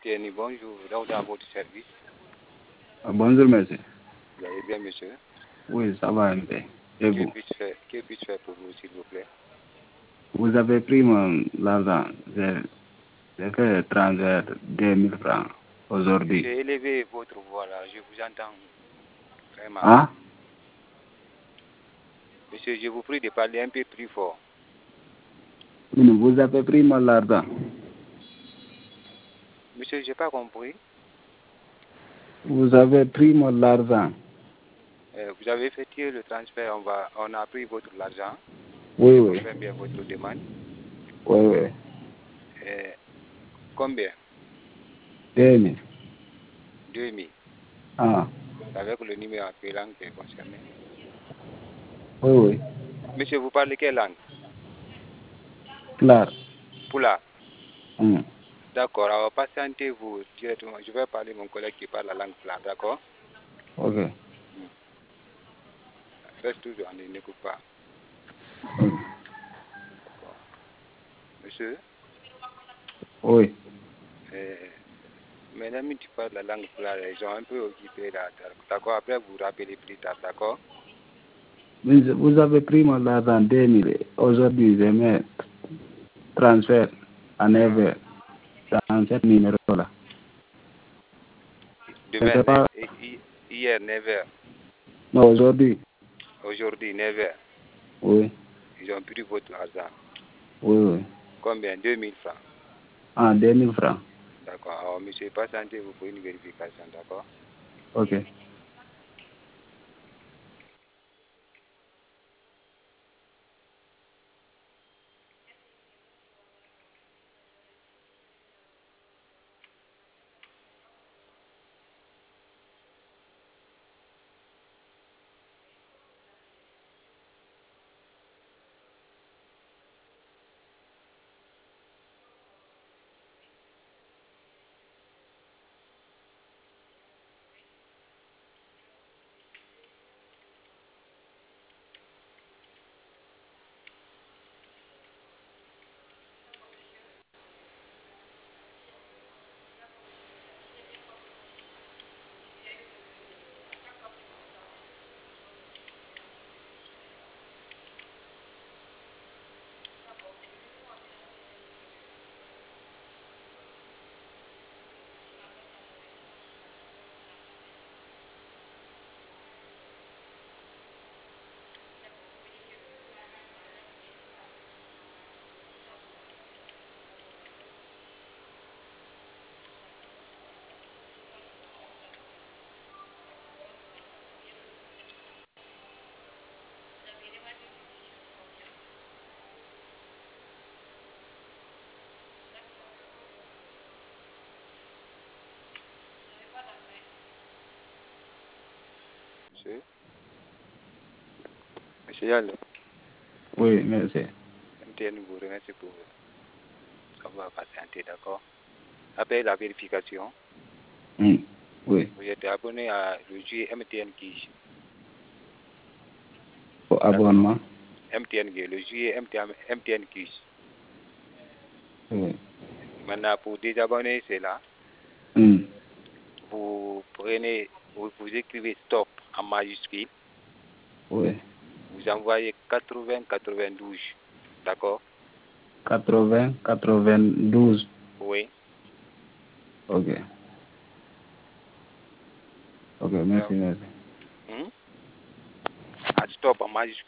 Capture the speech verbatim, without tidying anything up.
Tieni, bonjour, donc dans votre service. Ah, bonjour, monsieur. Vous allez bien, monsieur? Oui, ça va, un peu. Et Que vous? puis-je faire, que puis-je faire pour vous, s'il vous plaît? Vous avez pris mon l'argent. J'ai j'ai fait le transfert de deux mille francs aujourd'hui. J'ai élevé votre voix là, je vous entends vraiment. Hein? Monsieur, je vous prie de parler un peu plus fort. Vous avez pris mon l'argent. Monsieur, je n'ai pas compris. Vous avez pris mon l'argent. Euh, vous avez fait le transfert, on, va, on a pris votre l'argent. Oui, Je oui. comprends bien votre demande. Oui, oui. Euh, combien? deux mille. deux mille. Ah, C'est avec le numéro quelle langue qui est concerné. oui, oui. Monsieur, vous parlez quelle langue? Clair. Poula. Hmm. D'accord, alors patientez-vous directement. Je vais parler à mon collègue qui parle la langue Poula, d'accord? Ok. Reste toujours, ne n'écoute pas. Hmm. D'accord. Monsieur, Oui. euh, mes amis, tu parles la langue Poula, ils sont un peu occupés là. D'accord, après vous vous rappelez plus tard, d'accord? Mais vous avez pris mon l'argent deux mille. Aujourd'hui, je mets transfert à neuf heures dans ce numéro-là. Je ne Demain, sais pas. hier, neuf heures. Non, aujourd'hui. Aujourd'hui, neuf heures. Oui. Ils ont pris votre argent. Oui, oui. Combien? deux mille francs. Ah, deux mille francs. D'accord. Alors, monsieur, patientez-vous pour une vérification, d'accord? Ok. Monsieur? Monsieur Yallo, Oui, merci. M T N vous remercie pour avoir patienté, d'accord? Après la vérification, Hmm. Oui. vous êtes abonné à le jeu M T N Kish. Pour abonnement. M T N, le jeu M T N, M T N Kish. Oui. Maintenant, pour désabonner, c'est là. Hmm. Vous prenez, vous, vous écrivez stop en majuscule. Oui. Vous envoyez quatre-vingts quatre-vingt-douze. D'accord? quatre-vingts quatre-vingt-douze. Oui. Ok. Ok, merci, Donc, merci. hmm? À stop en majuscule.